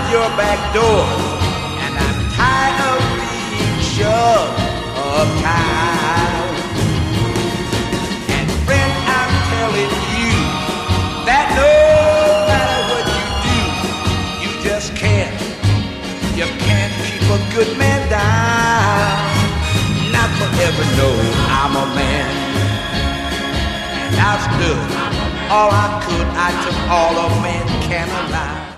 your back door, and I'm tired of being shoved uptown. And friend, I'm telling you that no matter what you do, you just can't keep a good man down. Not forever, no, I'm a man, and I've stood all I could. I took all a man can allow.